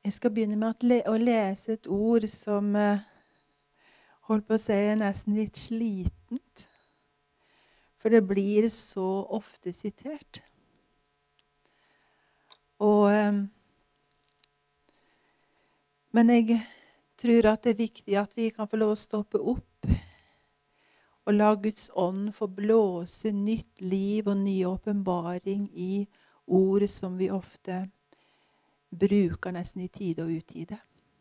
Jeg skal begynne med å lese et ord som holdt på å si er nesten litt slitent. For det blir så ofte sitert. Men jeg tror at det er viktig at vi kan få lov å stoppe opp og la Guds ånd få blåse nytt liv og ny åpenbaring i ord som vi ofte bruker nesten i tide og utide.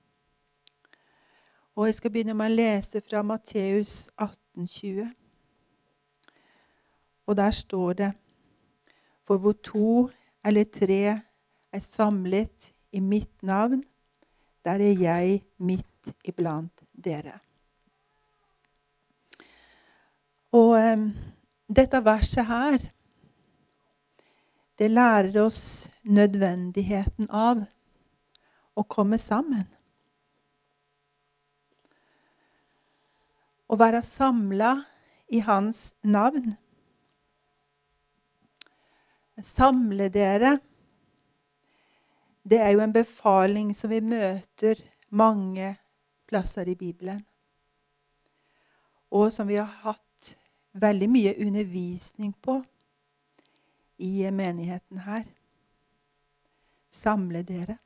Og jeg skal begynne med å lese fra Matteus 18:20. Og der står det: For hvor 2 eller 3 er samlet i mitt navn, der er jeg midt iblant dere. Og dette verset her, det lærer oss nødvendigheten av å komme sammen. Å være samlet i hans navn. Samle dere, det er jo en befaling som vi møter mange plasser i Bibelen. Og som vi har hatt veldig mye undervisning på i menigheten her. Samle dere.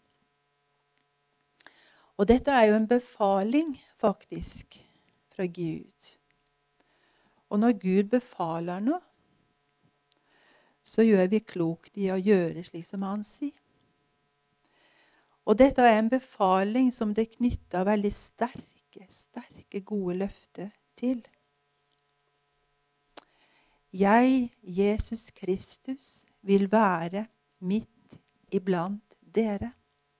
Og dette er jo en befaling faktisk fra Gud. Og når Gud befaler noe, så gjør vi klokt i å gjøre slik som han sier. Og dette er en befaling som det knytter veldig sterke, gode løfter til. Jeg, Jesus Kristus, vil være midt iblant dere.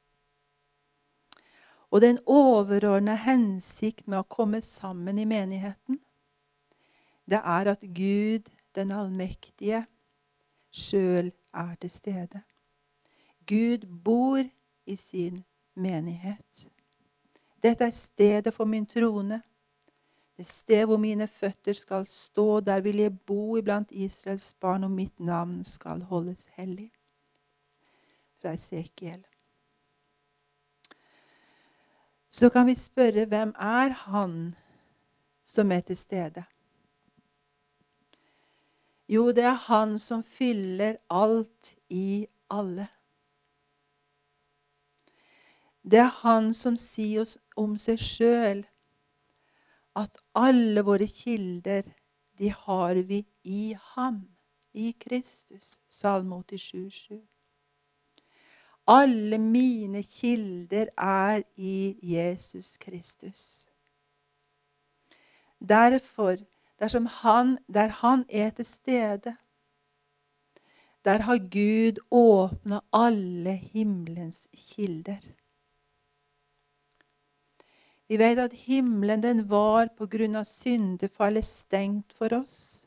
Og den overordnede hensikt med å komme sammen i menigheten, det er at Gud, den allmektige, selv er til stede. Gud bor i sin menighet. Dette er stedet for min trone. Det sted hvor mine føtter skal stå, der vil jeg bo iblant Israels barn, og mitt navn skal holdes hellig. Fra Esekiel. Så kan vi spørre, hvem er han som er til stede? Jo, det er han som fyller alt i alle. Det er han som sier oss om seg selv, at alle våre kilder, de har vi i ham, i Kristus. Salme 87:7. Alle mine kilder er i Jesus Kristus. Derfor, der han er til stede, der har Gud åpnet alle himmelens kilder. Vi vet at himmelen den var på grunn av syndefallet stengt for oss.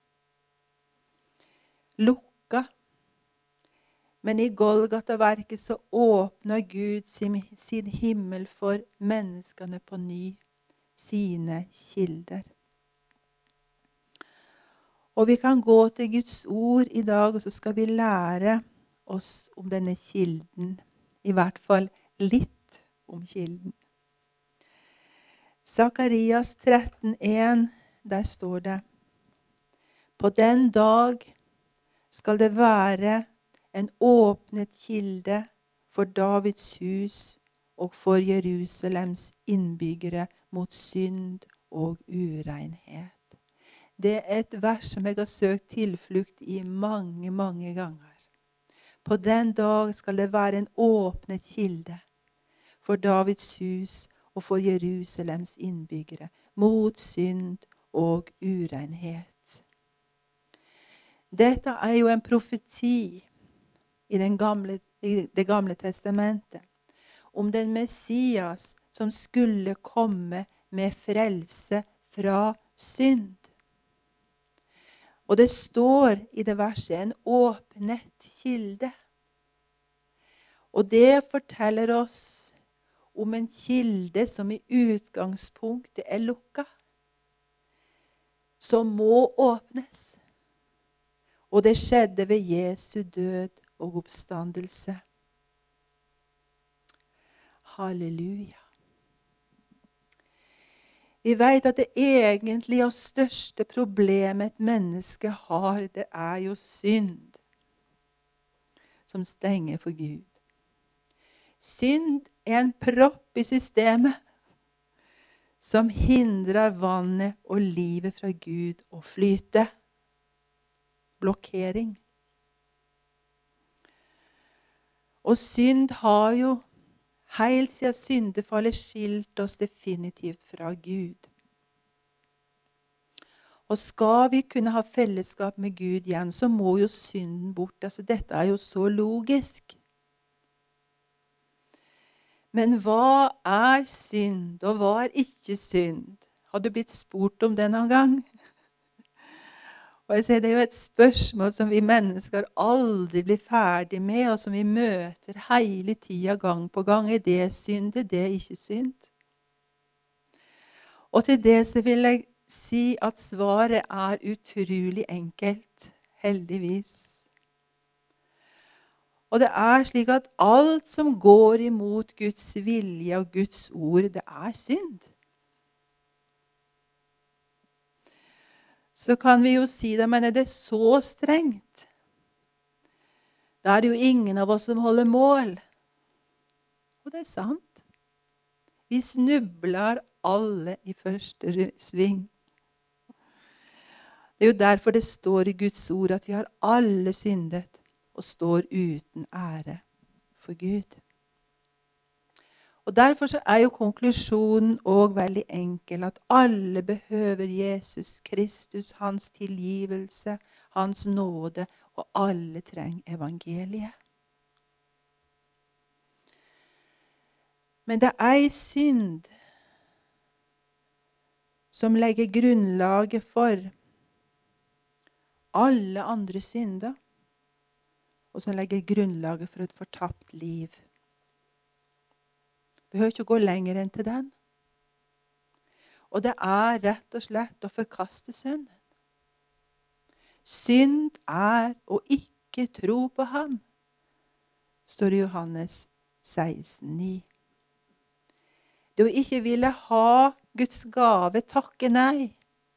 Lukka. Men i Golgata-verket så åpner Gud sin himmel for menneskene på ny, sine kilder. Og vi kan gå til Guds ord i dag, og så skal vi lære oss om denne kilden. I hvert fall litt om kilden. Sakarias 13:1, der står det: På den dag skal det være en åpnet kilde for Davids hus og for Jerusalems innbyggere mot synd og urenhet. Det er et vers som jeg har søkt tilflukt i mange, mange ganger. På den dag skal det være en åpnet kilde for Davids hus og for Jerusalems innbyggere mot synd og urenhet. Dette er jo en profeti i det gamle testamentet om den Messias som skulle komme med frelse fra synd. Og det står i det verset en åpnet kilde. Og det forteller oss om en kilde som i utgangspunktet er lukket, som må åpnes. Og det skjedde ved Jesu død og oppstandelse. Halleluja. Vi vet at det egentlige og største problemet et menneske har, det er jo synd som stenger for Gud. Synd er en propp i systemet som hindrer vannet og livet fra Gud å flyte. Blokkering. Og synd har jo helt siden syndefallet skilt oss definitivt fra Gud. Og skal vi kunne ha fellesskap med Gud igjen, så må jo synden bort. Altså, dette er jo så logisk. Men hva er synd, og hva er ikke synd? Har du blitt spurt om det noen gang? Og jeg sier, det er jo et spørsmål som vi mennesker aldri blir ferdig med, og som vi møter hele tiden, gang på gang. Er det synd? Er det ikke synd? Og til det så vil jeg si at svaret er utrolig enkelt, heldigvis. Og det er slik at alt som går imot Guds vilje og Guds ord, det er synd. Så kan vi jo si det, men er det så strengt? Da er det jo ingen av oss som holder mål. Og det er sant. Vi snubler alle i første sving. Det er jo derfor det står i Guds ord at vi har alle syndet og står uten ære for Gud. Og derfor så er jo konklusjonen også veldig enkel, at alle behøver Jesus Kristus, hans tilgivelse, hans nåde, og alle trenger evangeliet. Men det er en synd som legger grunnlaget for alle andre synder, og som legger grunnlaget for et fortapt liv. Vi behøver ikke gå lenger enn til den. Og det er rett og slett å forkaste sønnen. Synd er å ikke tro på ham, står det i Johannes 16,9. Det å ikke ville ha Guds gave, takke nei,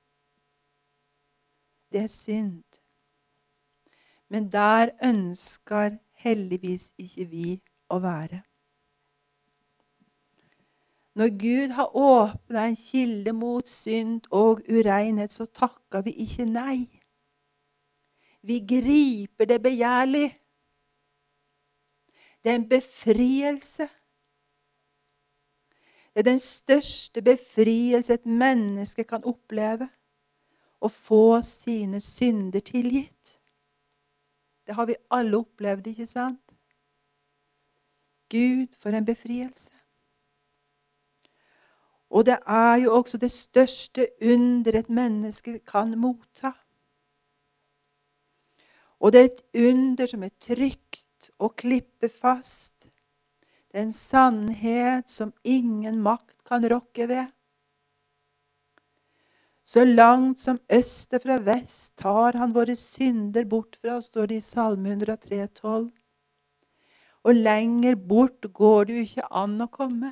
det er synd. Men der ønsker heldigvis ikke vi å være. Når Gud har åpnet en kilde mot synd og urenhet, så takker vi ikke nei. Vi griper det begjærlig. Det er en befrielse. Det er den største befrielse et menneske kan oppleve. Å få sine synder tilgitt. Det har vi alle opplevd, ikke sant? Gud, for en befrielse. Og det er jo også det største under et menneske kan motta. Og det er et under som er trygt og klippefast. Det er en sannhet som ingen makt kan rokke ved. Så langt som øster fra vest tar han våre synder bort fra oss, står det i Salme 103,12. Og lenger bort går det jo ikke an å komme.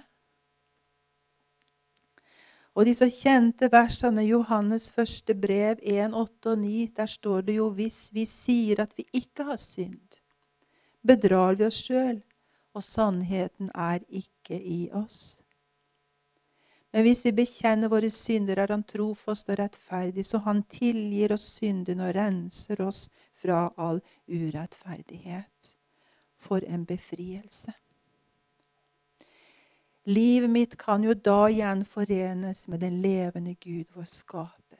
Og disse kjente versene i Johannes første brev 1, 8 og 9, der står det jo, hvis vi sier at vi ikke har synd, bedrar vi oss selv, og sannheten er ikke i oss. Men hvis vi bekjenner våre synder, er han trofast og rettferdig, så han tilgir oss syndene og renser oss fra all urettferdighet. For en befrielse. Livet mitt kan jo da igjen forenes med den levende Gud, vår skaper.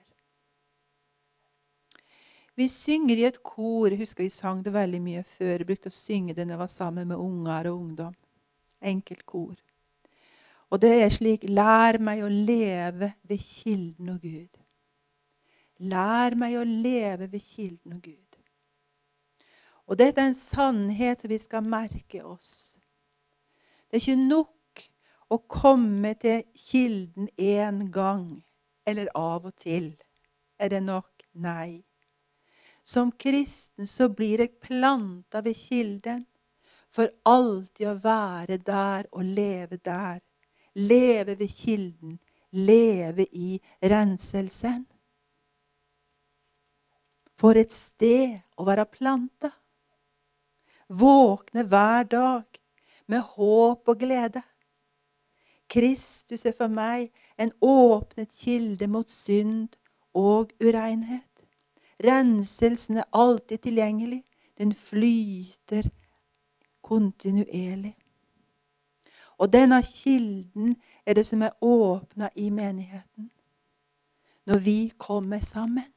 Vi synger i et kor, jeg husker vi sang det veldig mye før, jeg brukte å synge det når jeg var sammen med unger og ungdom. Enkelt kor. Og det er slik, lær meg å leve ved kilden og Gud. Lær meg å leve ved kilden og Gud. Og dette er en sannhet som vi skal merke oss. Det er ikke nok å komme til kilden en gang, eller av og til. Er det nok? Nei. Som kristen så blir jeg plantet ved kilden. For alltid å være der og leve der. Leve ved kilden. Leve i renselsen. For et sted å være plantet. Våkne hver dag med håp og glede. Kristus for meg en åpnet kilde mot synd og urenhet. Renselsen alltid tilgjengelig. Den flyter kontinuerlig. Og denne kilden det som åpnet i menigheten. Når vi kommer sammen.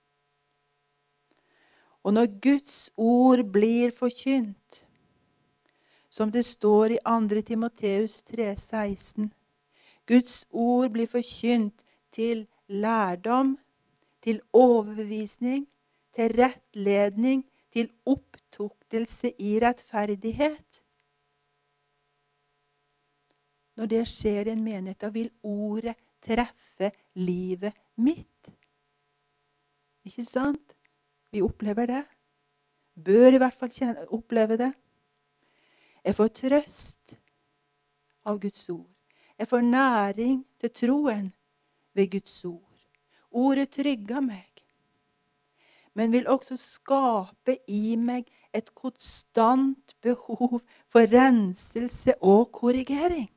Og når Guds ord blir forkynt, som det står i 2. Timoteus 3,16, Guds ord blir forkynt til lærdom, til overbevisning, til rettledning, til opptuktelse i rettferdighet. Når det skjer i en menighet, da vil ordet treffe livet mitt. Ikke sant? Vi opplever det. Bør i hvert fall oppleve det. Jeg får trøst av Guds ord. Jeg får næring til troen ved Guds ord. Ordet trygger meg, men vil også skape i meg et konstant behov for renselse og korrigering.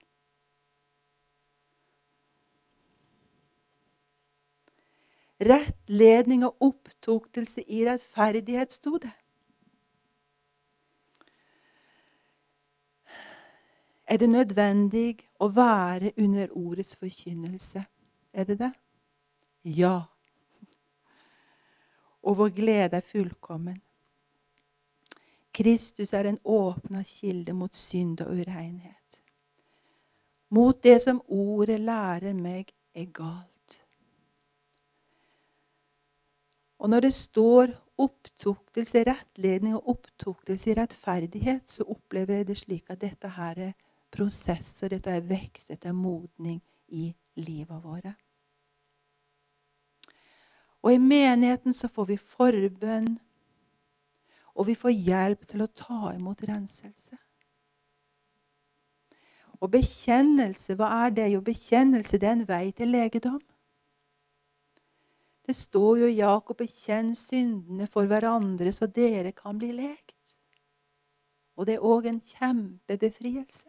Rettledning og opptuktelse i rettferdighet, stod det. Det nødvendig å være under ordets forkynnelse? Det det? Ja. Og vår glede fullkommen. Kristus en åpnet kilde mot synd og urenhet. Mot det som ordet lærer meg galt. Og når det står opptuktelse, rettledning og opptuktelse i rettferdighet, så opplever jeg det slik at dette her prosesser, dette vekst, dette modning i livet våre. Og i menigheten så får vi forbønn, og vi får hjelp til å ta imot renselse. Og bekjennelse, hva det? Jo, bekjennelse en vei til legedom. Det står jo i Jakob, bekjenn syndene for hverandre, så dere kan bli lekt. Og det også en kjempebefrielse.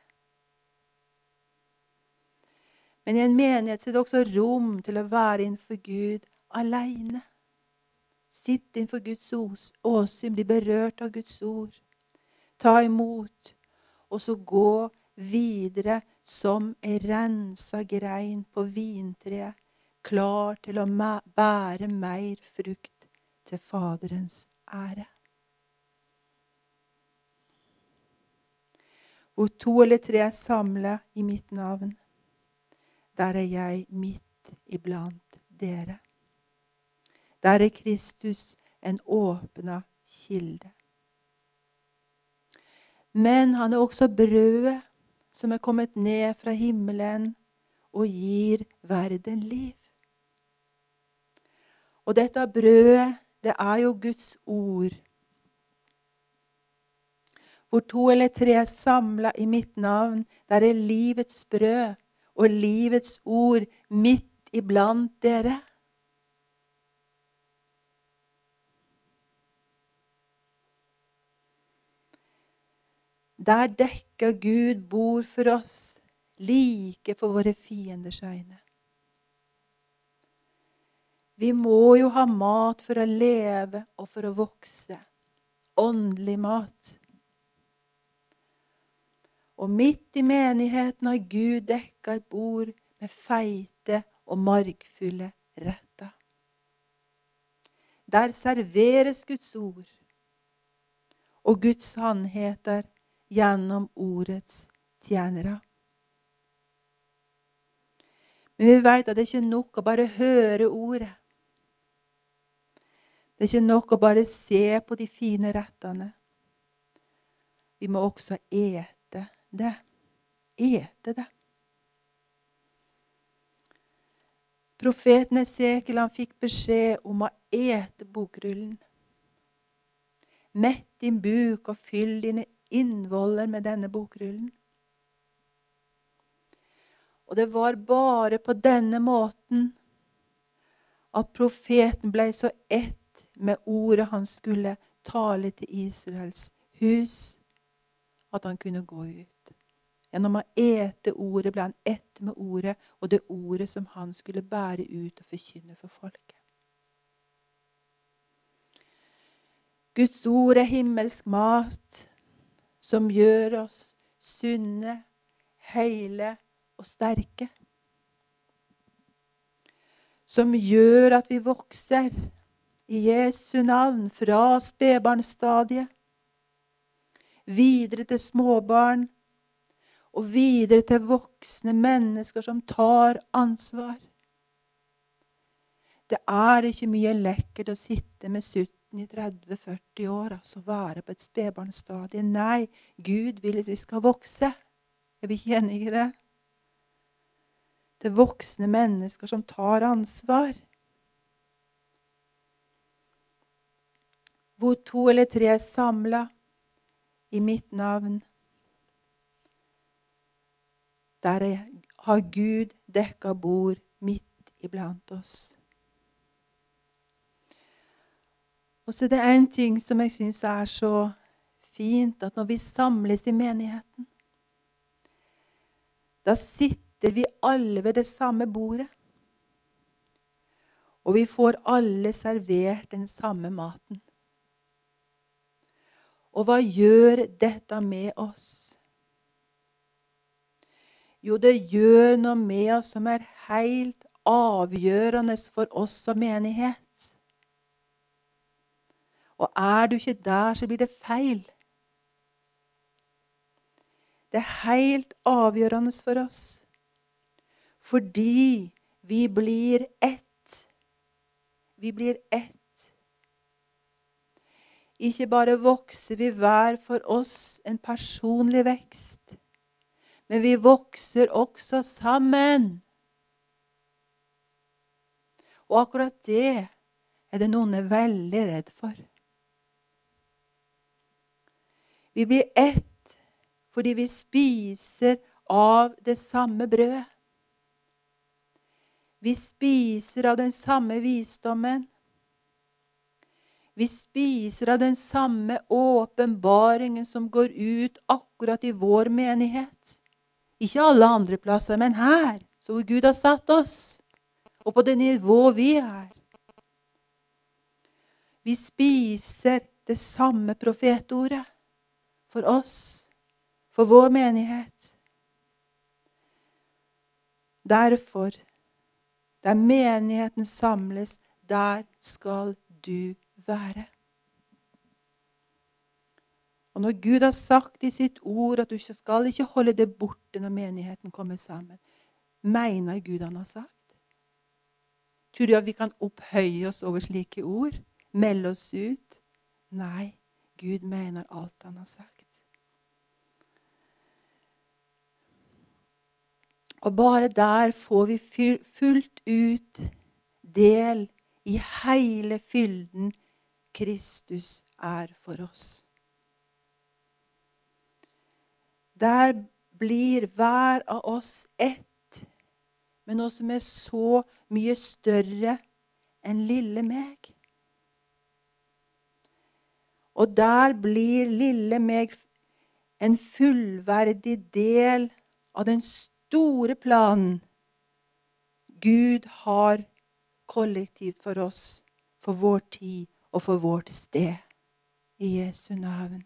Men i en menighet så det også rom til å være innenfor Gud alene. Sitt innenfor Guds åsyn, bli berørt av Guds ord. Ta imot, og så gå videre som en renset grein på vintreet, klar til å bære mer frukt til Faderens ære. Hvor 2 eller 3 samlet i mitt navn, der jeg midt iblant dere. Der Kristus en åpnet kilde. Men han også brødet som kommet ned fra himmelen og gir verden liv. Og dette brødet, det jo Guds ord. Hvor 2 eller 3 samlet i mitt navn, der livets brød og livets ord midt iblant dere. Der dekker Gud bord for oss, like for våre fienders øyne. Vi må jo ha mat for å leve og for å vokse. Åndelig mat. Og midt i menigheten har Gud dekket et bord med feite og margfulle retter. Der serveres Guds ord og Guds sannheter gjennom ordets tjenere. Men vi vet at det ikke nok å bare høre ordet. Det ikke nok å bare se på de fine rettene. Vi må også ete det. Ete det. Profeten Esekiel, han fikk beskjed om å ete bokrullen. Mett din buk og fyll dine innvolder med denne bokrullen. Og det var bare på denne måten at profeten ble så ett med ordet han skulle tale til Israels hus, at han kunne gå ut. Gjennom å ete ordet ble han ett med ordet, og det ordet som han skulle bære ut og forkynne for folket. Guds ord er himmelsk mat, som gjør oss sunne, hele og sterke. Som gjør at vi vokser i Jesu navn fra spedbarnsstadiet, videre til småbarn, og videre til voksne mennesker som tar ansvar. Det er ikke mye lekkert å sitte med 17 i 30-40 år, altså være på et spedbarnsstadie. Nei, Gud vil at vi skal vokse. Er vi ikke enige i det? Til voksne mennesker som tar ansvar. Hvor 2 eller 3 er samlet i mitt navn, der har Gud dekket bord midt iblant oss. Og så det er en ting som jeg synes er så fint, at når vi samles i menigheten, da sitter vi alle ved det samme bordet. Og vi får alle servert den samme maten. Og hva gjør dette med oss? Jo, det gjør noe med oss som er helt avgjørende for oss som menighet. Og er du ikke der, så blir det feil. Det er helt avgjørende for oss. Fordi vi blir ett. Vi blir ett. Ikke bare vokser vi hver for oss en personlig vekst, men vi vokser også sammen. Og akkurat det er det noen er veldig redd for. Vi blir ett fordi vi spiser av det samme brød. Vi spiser av den samme visdommen. Vi spiser av den samme åpenbaringen som går ut akkurat i vår menighet. Ikke alle andre plasser, men her, så hvor Gud har satt oss, og på det nivå vi er. Vi spiser det samme profetordet for oss, for vår menighet. Derfor, der menigheten samles, der skal du være. Og når Gud har sagt i sitt ord at du skal ikke holde det borte når menigheten kommer sammen, mener Gud han har sagt? Tror du at vi kan opphøye oss over slike ord? Melde oss ut? Nei, Gud mener alt han har sagt. Og bare der får vi fullt ut del i hele fylden Kristus er for oss. Der blir hver av oss ett, men noe som er så mye større enn lille meg. Og der blir lille meg en fullverdig del av den store planen Gud har kollektivt for oss, for vår tid og for vårt sted. I Jesu navn.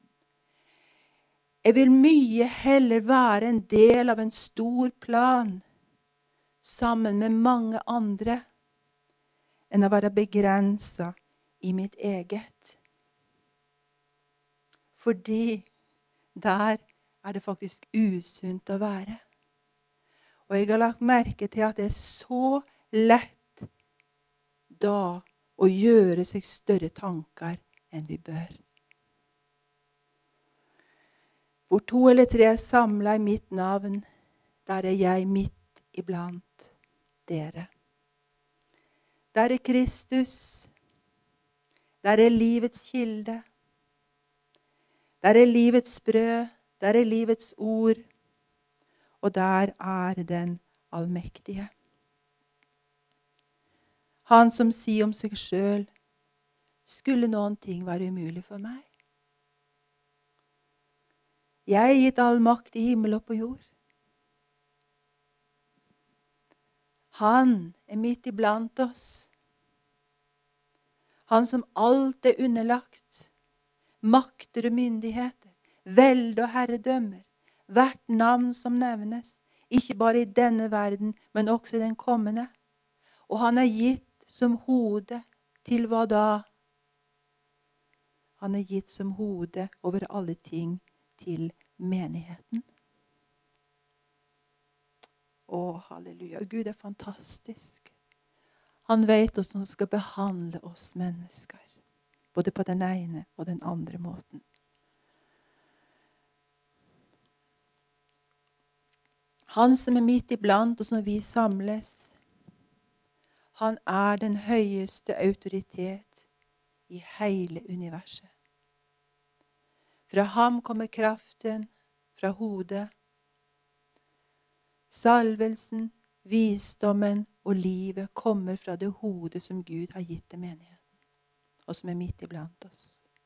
Jeg vil mye heller være en del av en stor plan sammen med mange andre enn å være begrenset i mitt eget. Fordi der er det faktisk usunt å være. Og jeg har lagt merke til at det er så lett da å gjøre seg større tanker enn vi bør. Hvor 2 eller 3 er samlet i mitt navn, der er jeg midt iblant dere. Der er Kristus. Der er livets kilde. Der er livets brød, der er livets ord, og der er den allmektige. Han som sier om seg selv, skulle noen ting være umulig for meg? Jeg er gitt all makt i himmel og på jord. Han er midt iblant oss. Han som alt er underlagt, makter og myndigheter, velde og herredømmer, hvert navn som nevnes, ikke bare i denne verden, men også i den kommende. Og han er gitt som hode til hva da? Han er gitt som hode over alle ting til menigheten. Å, halleluja. Gud er fantastisk. Han vet hvordan han skal behandle oss mennesker, både på den ene og den andre måten. Han som er midt iblant oss når vi samles, han er den høyeste autoritet i hele universet. Fra ham kommer kraften, fra hodet. Salvelsen, visdommen og livet kommer fra det hodet som Gud har gitt til menigheten, og som er midt iblant oss.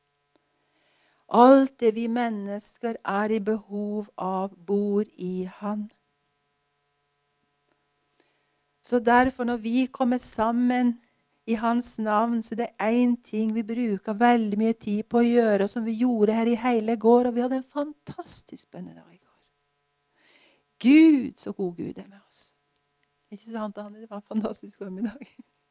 Alt det vi mennesker er i behov av, bor i han. Så derfor når vi kommer sammen i hans navn, så det er en ting vi bruker veldig mye tid på å gjøre, som vi gjorde her i hele går, og vi hadde en fantastisk bønnedag i går. Gud, så god Gud er med oss. Ikke sant, Anne? Det var en fantastisk formiddag.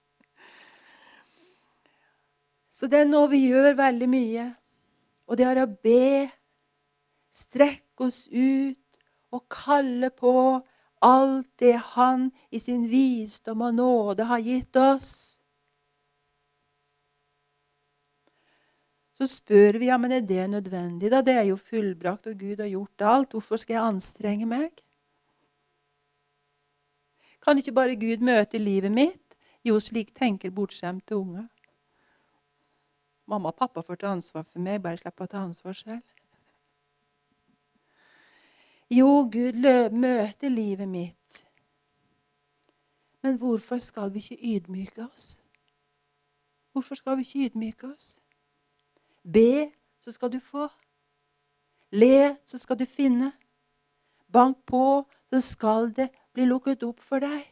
Så det er noe vi gjør veldig mye, og det er å be, strekke oss ut og kalle på alt det han i sin visdom og nåde har gitt oss. Så spør vi, ja, men er det nødvendig da? Det er jo fullbrakt, og Gud har gjort alt. Hvorfor skal jeg anstrenge meg? Kan ikke bare Gud møte livet mitt? Jo, slik tenker bortskjemte unger. Mamma og pappa får ta ansvar for meg, bare slipper å ta ansvar selv. Jo, Gud møter livet mitt. Men hvorfor skal vi ikke ydmyke oss? Hvorfor skal vi ikke ydmyke oss? Be, så skal du få. Let, så skal du finne. Bank på, så skal det bli lukket opp for deg.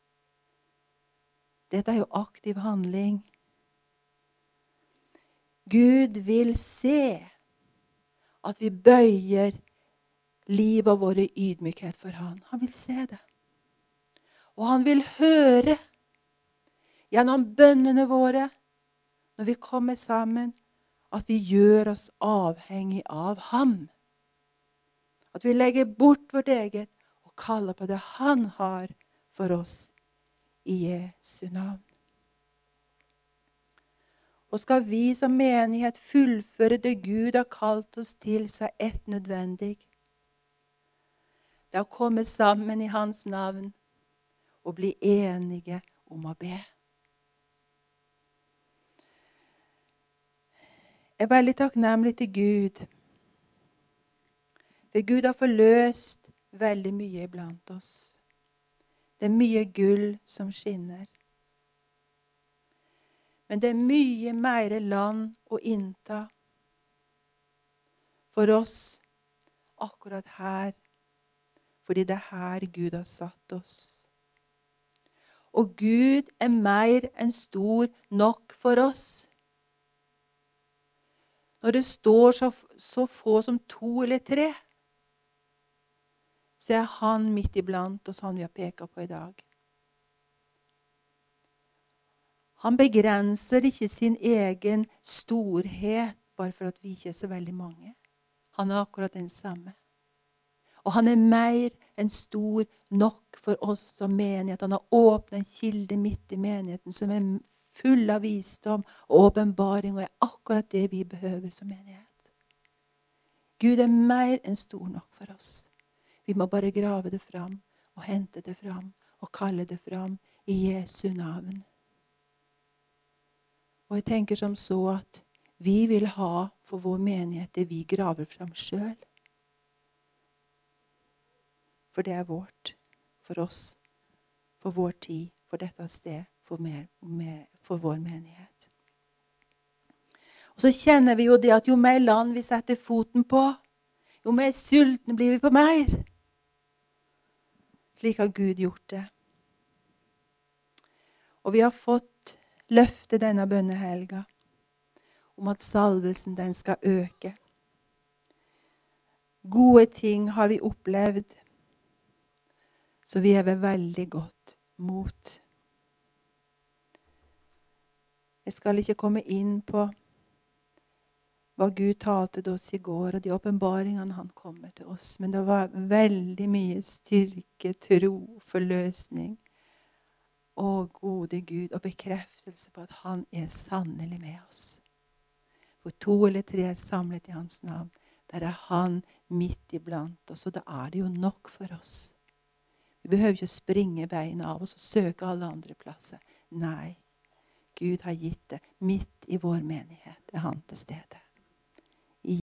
Dette er jo aktiv handling. Gud vil se at vi bøyer livet og vår ydmykhet for han. Han vil se det. Og han vil høre gjennom bønnene våre, når vi kommer sammen, at vi gjør oss avhengig av ham. At vi legger bort vårt eget og kaller på det han har for oss i Jesu navn. Og skal vi som menighet fullføre det Gud har kalt oss til, så er ett nødvendig. Det er å komme sammen i hans navn og bli enige om å be. Jeg er veldig takknemlig til Gud. For Gud har forløst veldig mye iblant oss. Det er mye gull som skinner. Men det er mye mer land å innta for oss akkurat her. Fordi det er her Gud har satt oss. Og Gud er mer enn stor nok for oss. Når det står så få som 2 eller 3, så er han midt iblant oss, han vi har peket på i dag. Han begrenser ikke sin egen storhet, bare for at vi ikke er så veldig mange. Han er akkurat den samme. Og han er mer enn stor nok for oss som menighet. Han har åpnet en kilde midt i menigheten, som er full av visdom og åpenbaring, og er akkurat det vi behøver som menighet. Gud er mer enn stor nok for oss. Vi må bare grave det fram, og hente det fram, og kalle det fram i Jesu navn. Og jeg tenker som så at Vi vil ha for vår menighet det vi graver fram selv. For det er vårt, for oss, for vår tid, for dette sted, for vår menighet. Og så kjenner vi jo det at jo mer land vi setter foten på, jo mer sultne blir vi på mer. Slik har Gud gjort det. Og vi har fått løfte denne bønnehelga om at salvelsen den skal øke. Gode ting har vi opplevd, så vi er ved veldig godt mot. Jeg skal ikke komme inn på hva Gud talte til oss i går, og de åpenbaringene han kommer til oss. Men det var veldig mye styrke, tro, forløsning, og gode Gud, og bekreftelse på at han er sannelig med oss. For 2 eller 3 er samlet i hans navn, der er han midt iblant oss, og da er det jo nok for oss. Vi behøver ikke springe beina av oss og søke alle andre plasser. Nei, Gud har gitt det midt i vår menighet, det er han til stede.